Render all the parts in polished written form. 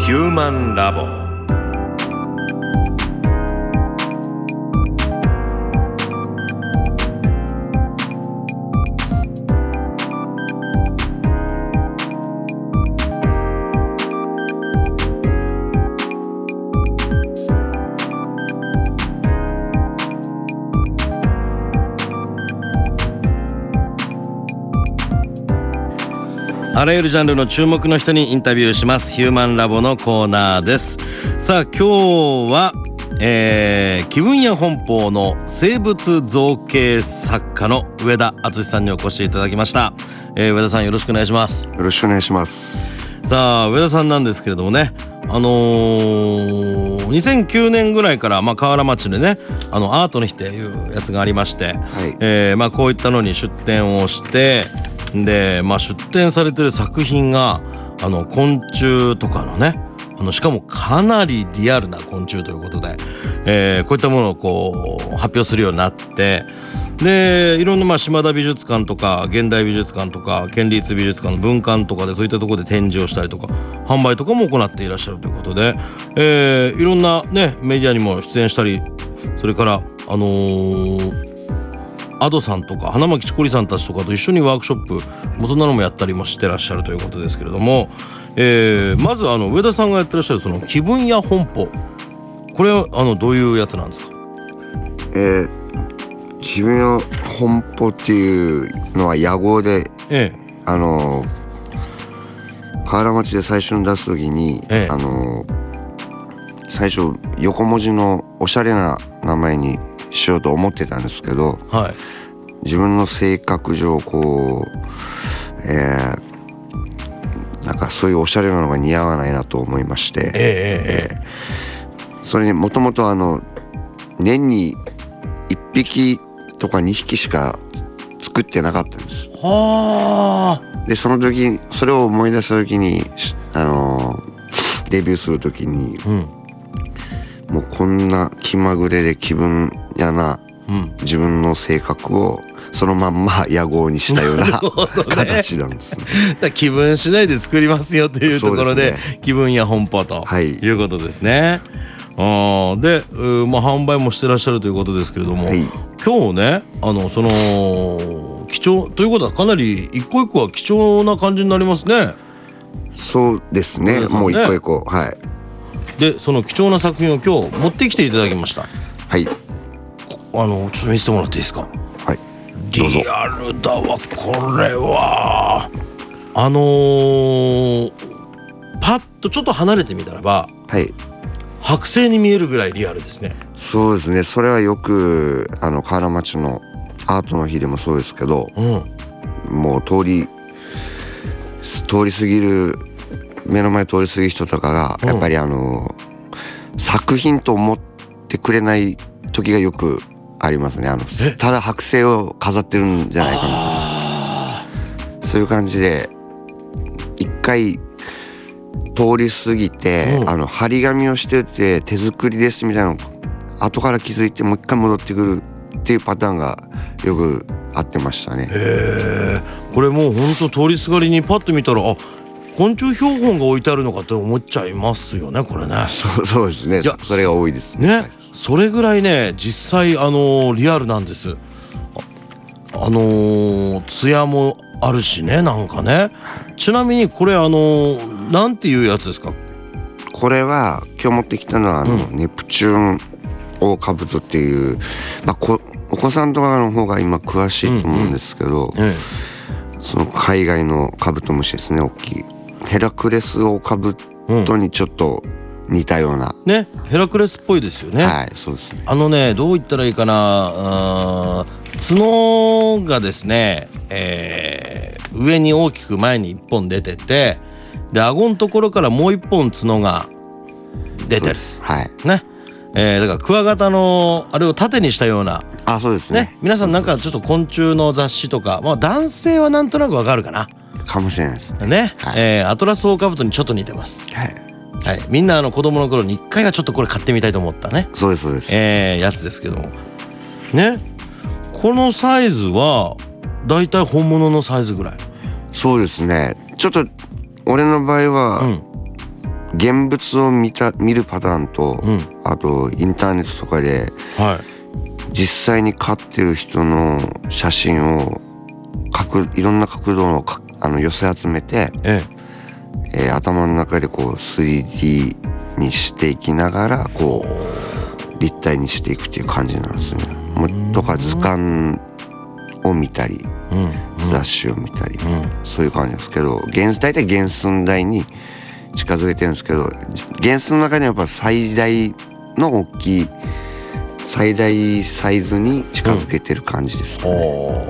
ヒューマンラボ。あらゆるジャンルの注目の人にインタビューしますヒューマンラボのコーナーです。さあ今日は、気分屋本舗の生物造形作家の上田敦さんにお越しいただきました。上田さんよろしくお願いします。 よろしくお願いします。 さあ上田さんなんですけれどもね、2009年ぐらいから、河原町でねアートの日っていうやつがありまして、はい、こういったのに出展をしてで、出展されてる作品が昆虫とかのねしかもかなりリアルな昆虫ということで、こういったものをこう発表するようになってでいろんな島田美術館とか現代美術館とか県立美術館の文館とかでそういったところで展示をしたりとか販売とかも行っていらっしゃるということで、いろんなねメディアにも出演したりそれからAdoさんとか花巻ちこりさんたちとかと一緒にワークショップもそんなのもやったりもしてらっしゃるということですけれども、まず上田さんがやってらっしゃるその気分屋本舗、これはどういうやつなんですか？ 気分屋本舗っていうのは屋号で、河原町で最初に出す時に、最初横文字のおしゃれな名前にしようと思ってたんですけど、はい、自分の性格上こう、なんかそういうおしゃれなのが似合わないなと思いまして、それにもともと年に1匹とか2匹しか作ってなかったんです。でその時それを思い出した時にデビューする時に、もうこんな気まぐれで気分屋な自分の性格をそのまんま屋号にしたような形なんですね。 だ気分次第で作りますよというところで、気分屋本舗ということですね。で、販売もしてらっしゃるということですけれども、今日ねその貴重ということはかなり一個一個は貴重な感じになりますね。 そうですね、もう一個一個、はい。 でその貴重な作品を今日持ってきていただきました。はい。ちょっと見せてもらっていいですか？ はい。 リアルだわこれは。パッとちょっと離れてみたらば、はい。剥製に見えるぐらいリアルですね。 そうですね。それはよく河原町のアートの日でもそうですけど、もう通り過ぎる目の前通り過ぎる人とかがやっぱり作品と思ってくれない時がよくありますね。ただ剥製を飾ってるんじゃないかなと、そういう感じで一回通り過ぎて、張り紙をしてて手作りですみたいなの後から気づいてもう一回戻ってくるっていうパターンがよくあってましたね。 これもうほんと通りすがりにパッと見たら昆虫標本が置いてあるのかって思っちゃいますよねこれね。 そうですね。それが多いですね。 それぐらいね実際リアルなんです。艶もあるしねなんかね。ちなみにこれなんていうやつですか？ これは今日持ってきたのはネプチューンオオカブトっていう、お子さんとかの方が今詳しいと思うんですけど、その海外のカブトムシですね。大きいヘラクレスオオカブトにちょっと似たような、 ね、ヘラクレスっぽいですよね。 はい、そうですね。 どう言ったらいいかな、角がですね、上に大きく前に1本出ててで顎のところからもう1本角が出てる。はいね。だからクワガタのあれを縦にしたような。 そうですね。 皆さんなんかちょっと昆虫の雑誌とか、男性はなんとなくわかるかな。 かもしれないですね。 アトラスオオカブトにちょっと似てます。はい。みんな子供の頃に一回はちょっとこれ買ってみたいと思ったね。 そうですそうです。 やつですけどもね。このサイズはだいたい本物のサイズぐらい。 そうですね。ちょっと俺の場合は、 現物を見るパターンと、あとインターネットとかで、実際に飼ってる人の写真をいろんな角度の寄せ集めて、頭の中でこう 3D にしていきながらこう立体にしていくっていう感じなんですね。とか図鑑を見たり、雑誌を見たり、そういう感じですけど、大体原寸大に近づけてるんですけど、原寸の中にはやっぱ最大の大きい最大サイズに近づけてる感じですかね。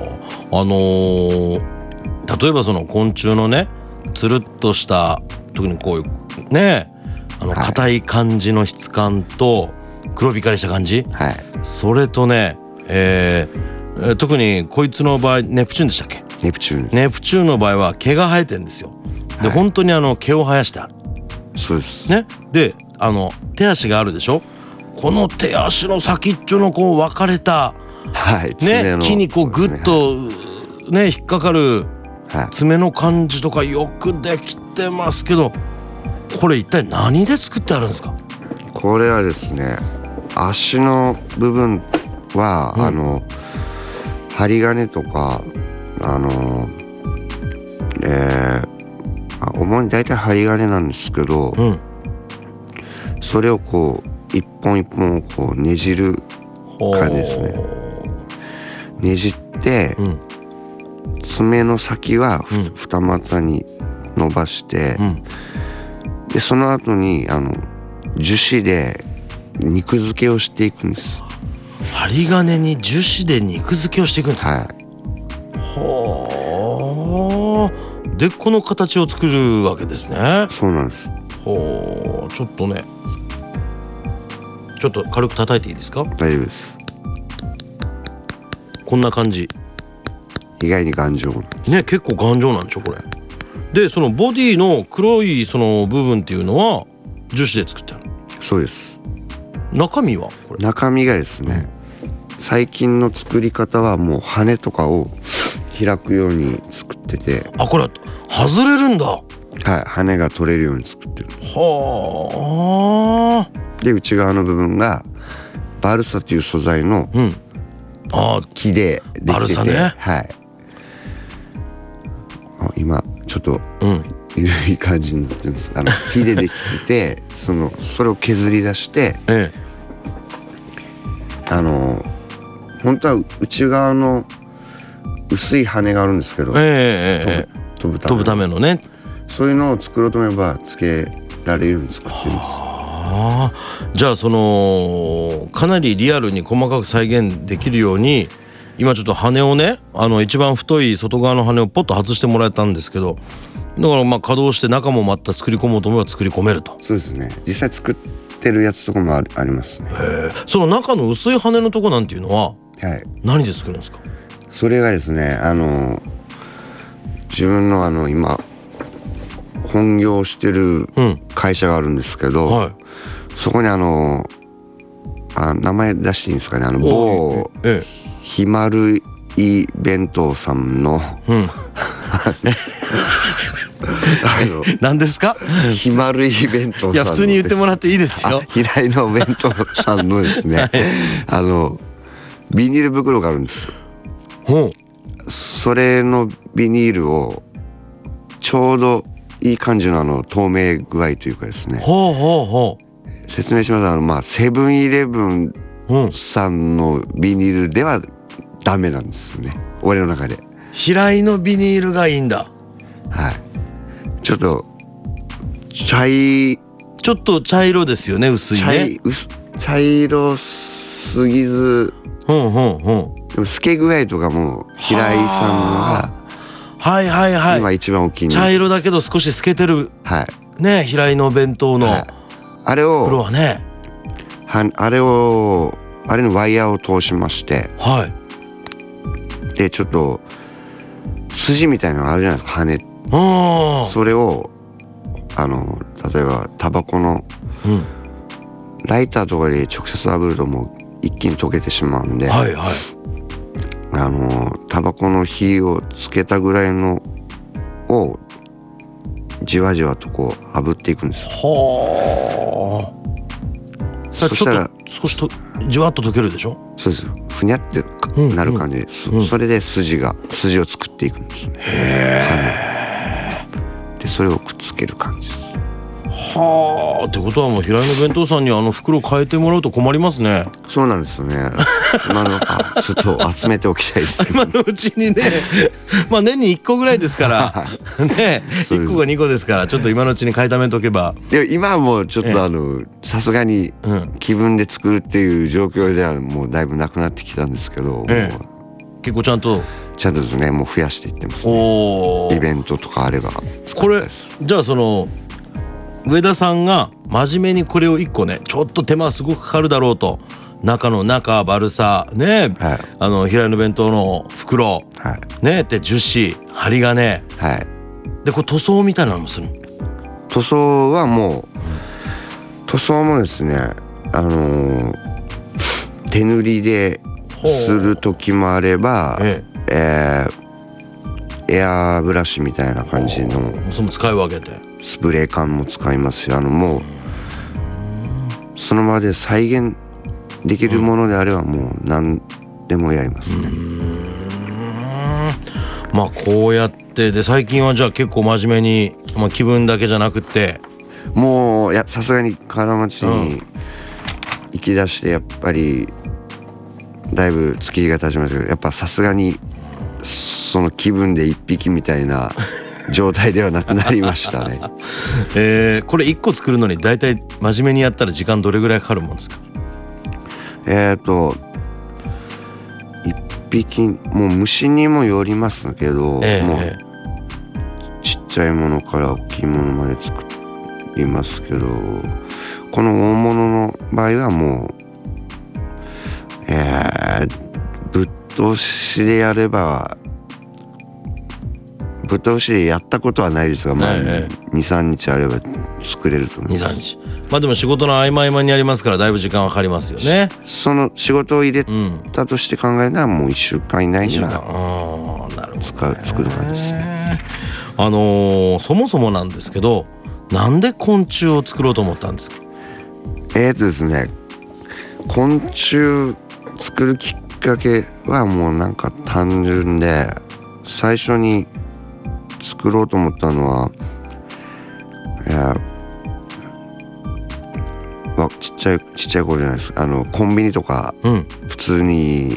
例えばその昆虫のね、つるっとした特にこういうね、硬い感じの質感と黒光りした感じ、それとね、特にこいつの場合ネプチューンでしたっけ？ ネプチューンです。 ネプチューンの場合は毛が生えてるんですよ。で、本当に毛を生やしてある。 そうですね。で、手足があるでしょ。この手足の先っちょのこう分かれた、ね、木にこうグッとね引っかかる爪の感じとかよくできてますけど、これ一体何で作ってあるんですか？ これはですね、足の部分は、針金とか主に大体針金なんですけど、それをこう一本一本をこうねじる感じですね。ねじって、爪の先は二股に伸ばして、でその後に樹脂で肉付けをしていくんです。 針金に樹脂で肉付けをしていくんですか？でこの形を作るわけですね。 そうなんです。 ちょっとね、ちょっと軽く叩いていいですか？ 大丈夫です。 こんな感じ。 意外に頑丈ね、結構頑丈なんでしょこれ。でそのボディの黒いその部分っていうのは樹脂で作ってある。 そうです。 中身はこれ？ 中身がですね、最近の作り方はもう羽とかを開くように作ってて、 これ外れるんだ。 羽が取れるように作ってる。で内側の部分がバルサという素材の木でできてて、 バルサね。 今ちょっといい感じになってるんです。木でできててそれを削り出して、本当は内側の薄い羽があるんですけど、飛ぶためのね、そういうのを作ろうと思えばつけられるように作ってるんです。 じゃあかなりリアルに細かく再現できるように今ちょっと羽をね、一番太い外側の羽をポッと外してもらえたんですけど、だから稼働して中もまた作り込もうと思えば作り込めると。 そうですね。実際作ってるやつとかもありますね。 その中の薄い羽のとこなんていうのは何で作るんですか？ それがですね、自分の今本業してる会社があるんですけど、そこに名前出していいんですかね、某ひまるい弁当さんの何ですか？ ひまるい弁当さんの、 いや普通に言ってもらっていいですよ。 平井の弁当さんのですね、ビニール袋があるんですよ。それのビニールをちょうどいい感じの透明具合というかですね、説明します。セブンイレブンさんのビニールではダメなんですね、俺の中で。 平井のビニールがいいんだ。 ちょっと茶色ですよね、薄いね。 茶色すぎず、でも透け具合とかも平井さんのが今一番大きい。 茶色だけど少し透けてるね、平井の弁当のあれを黒はね、 あれのワイヤーを通しまして、でちょっと筋みたいなのがあるじゃないですか、羽。それを例えばタバコのライターとかで直接炙るともう一気に溶けてしまうんで、タバコの火をつけたぐらいのをじわじわとこう炙っていくんですよ。 はあ。そしたら少しとじわっと溶けるでしょ。 そうです。ふにゃってなる感じで、それで筋を作っていくんですね。でそれをくっつける感じです。 はあ。ってことはもう平井の弁当さんに袋変えてもらうと困りますね。 そうなんですよね。今のちょっと集めておきたいです。 今のうちにねまあ年に1個ぐらいですからね、1個か2個ですから、ちょっと今のうちに買いためとけば。 で今はもうちょっとさすがに気分で作るっていう状況ではもうだいぶなくなってきたんですけど、もう結構ちゃんとですね、もう増やしていってますね。イベントとかあれば。 これじゃあ上田さんが真面目にこれを1個ね、ちょっと手間すごくかかるだろうと、中バルサね、平井の弁当の袋、ねで樹脂針金、でこれ塗装みたいなのもするの？ 塗装はもう、塗装もですね、手塗りでする時もあれば、エアブラシみたいな感じのその使い分けてスプレー缶も使いますし、もうその場で再現できるものであればもう何でもやりますね。 まあこうやってで、最近はじゃあ結構真面目に、気分だけじゃなくてもうさすがに河原町に行き出してやっぱりだいぶ月日が経ちましたけど、やっぱさすがにその気分で一匹みたいな状態ではなくなりましたね。 これ1個作るのに大体真面目にやったら時間どれぐらいかかるもんですか？ 一匹もう虫にもよりますけど、もうちっちゃいものから大きいものまで作りますけど、この大物の場合はもうぶっ通しでやれば、ぶっ通しでやったことはないですが、23日あれば作れると思います。 23日。でも仕事の合間合間にやりますから、だいぶ時間はかかりますよね。 その仕事を入れたとして考えるのはもう1週間以内には作る感じですね。 そもそもなんですけど、なんで昆虫を作ろうと思ったんですか？ ですね、昆虫作るきっかけはもうなんか単純で、最初に作ろうと思ったのは、ちっちゃい頃じゃないです。コンビニとか、普通に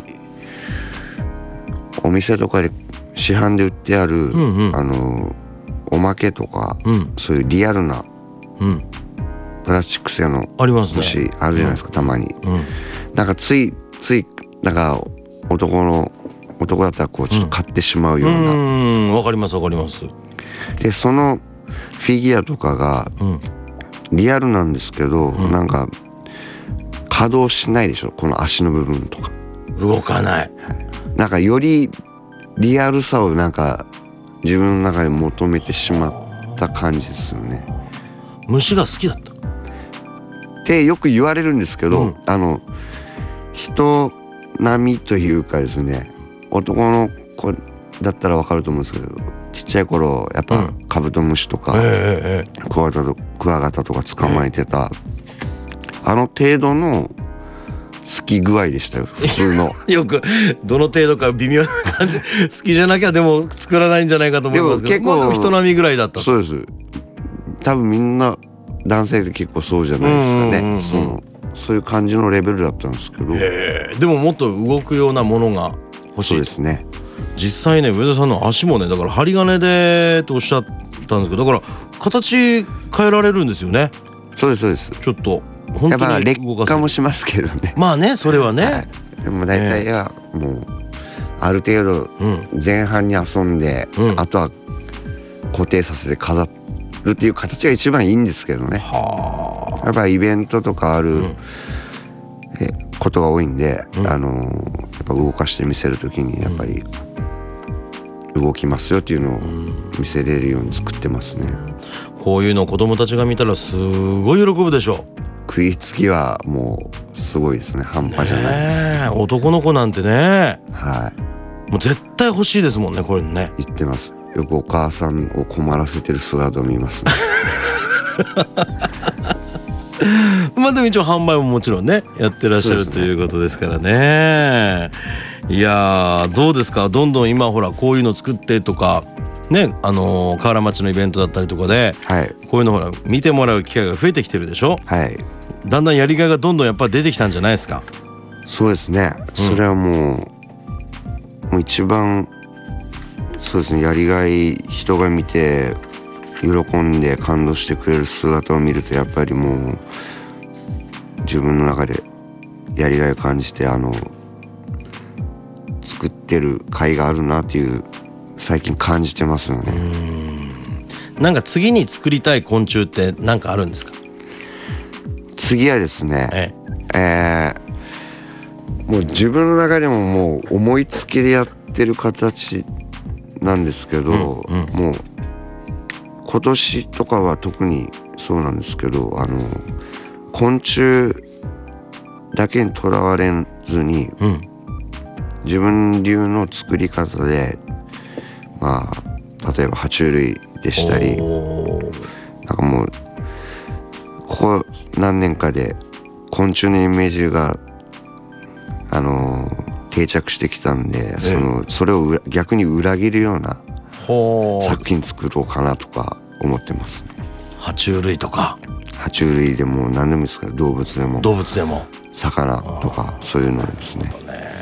お店とかで市販で売ってある、おまけとか、そういうリアルな、プラスチック製の虫あるじゃないですか、たまに。なんかついなんか男だったらこうちょっと買ってしまうような。 わかります。 でそのフィギュアとかがリアルなんですけど、なんか稼働しないでしょ、この足の部分とか動かない、 なんかよりリアルさをなんか自分の中で求めてしまった感じですよね。 虫が好きだったってよく言われるんですけど、人並みというかですね、男の子だったら分かると思うんですけど、ちっちゃい頃やっぱカブトムシとか、クワガタとか捕まえてた、程度の好き具合でしたよ、普通の。 よくどの程度か微妙な感じ。好きじゃなきゃでも作らないんじゃないかと思いますけど、結構人並みぐらいだった。 そうです。多分みんな男性で結構そうじゃないですかね。そういう感じのレベルだったんですけど、 でももっと動くようなものが欲しい。 そうですね。 実際ね、上田さんの足もね、だから針金でとおっしゃったんですけど、だから形変えられるんですよね。 そうですちょっと本当にやっぱ劣化もしますけどね。 まあね、それはね、 でも大体はもうある程度前半に遊んで、あとは固定させて飾るっていう形が一番いいんですけどね。やっぱイベントとかあることが多いんで、やっぱ動かして見せるときにやっぱり動きますよっていうのを見せれるように作ってますね。 こういうの子供たちが見たらすごい喜ぶでしょう。 食いつきはもうすごいですね。半端じゃないです。 男の子なんてね、 はい、 もう絶対欲しいですもんね、これね。 言ってます。 よくお母さんを困らせてる姿を見ますね。 まあでも一応販売ももちろんねやってらっしゃるということですからね。いやどうですか、どんどん今ほらこういうの作ってとかね、河原町のイベントだったりとかで、 はい、 こういうのほら見てもらう機会が増えてきてるでしょ。 はい、 だんだんやりがいがどんどんやっぱり出てきたんじゃないですか。 そうですね、それはもう一番そうですね、やりがい、人が見て喜んで感動してくれる姿を見るとやっぱりもう自分の中でやりがいを感じて作ってる甲斐があるなっていう最近感じてますよね。 なんか次に作りたい昆虫って何かあるんですか？ 次はですね、もう自分の中でももう思いつきでやってる形なんですけど、もう今年とかは特にそうなんですけど、昆虫だけにとらわれずに、自分流の作り方でまあ例えば爬虫類でしたり、なんかもうここ何年かで昆虫のイメージが定着してきたんで、それを逆に裏切るような作品作ろうかなとか思ってますね。 爬虫類とか爬虫類でも何でもいいですけど、動物でも魚とかそういうのですね。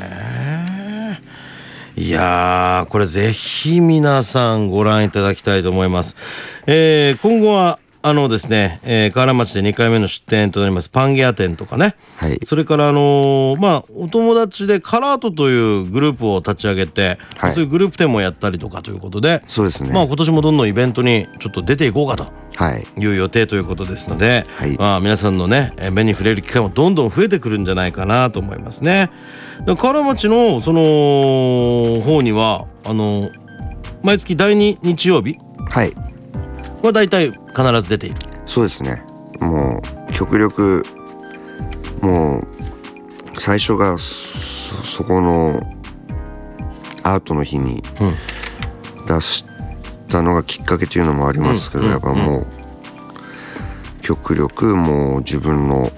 いやー、これぜひ皆さんご覧いただきたいと思います。今後はですね、河原町で2回目の出店となりますパンゲア店とかね、 はい、 それからお友達でカラートというグループを立ち上げて、はい、そういうグループ店もやったりとかということで、 そうですね、 今年もどんどんイベントにちょっと出ていこうかという予定ということですので、はい、皆さんのね目に触れる機会もどんどん増えてくるんじゃないかなと思いますね。河原町のその方には毎月第2日曜日、 はい、 はだいたい必ず出ている。 そうですね、もう極力もう最初がそこのアートの日に出したのがきっかけというのもありますけど、やっぱもう極力もう自分の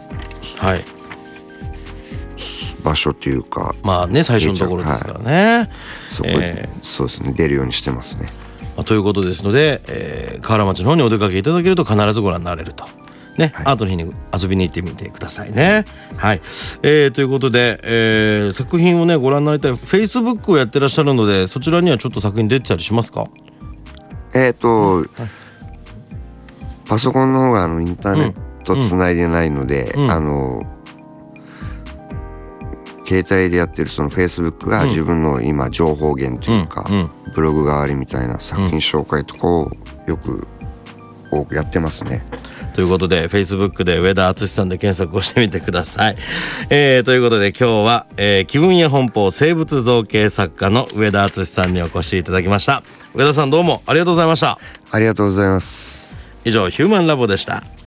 場所というか、 まあね、最初のところですからね、 そこでそうですね、出るようにしてますね。 ということですので、河原町の方にお出かけいただけると必ずご覧になれるとね、はい、アートの日に遊びに行ってみてくださいね。はい、ということで、作品をねご覧になりたい Facebook をやってらっしゃるので、そちらにはちょっと作品出てたりしますか？ パソコンの方がインターネットつないでないので、携帯でやってるその Facebook が自分の今情報源というか、ブログ代わりみたいな作品紹介とかをよく多くやってますね。 ということで Facebook で上田敦さんで検索をしてみてください。ということで今日は、気分屋本舗生物造形作家の上田敦さんにお越しいただきました。上田さんどうもありがとうございました。 ありがとうございます。 以上ヒューマンラボでした。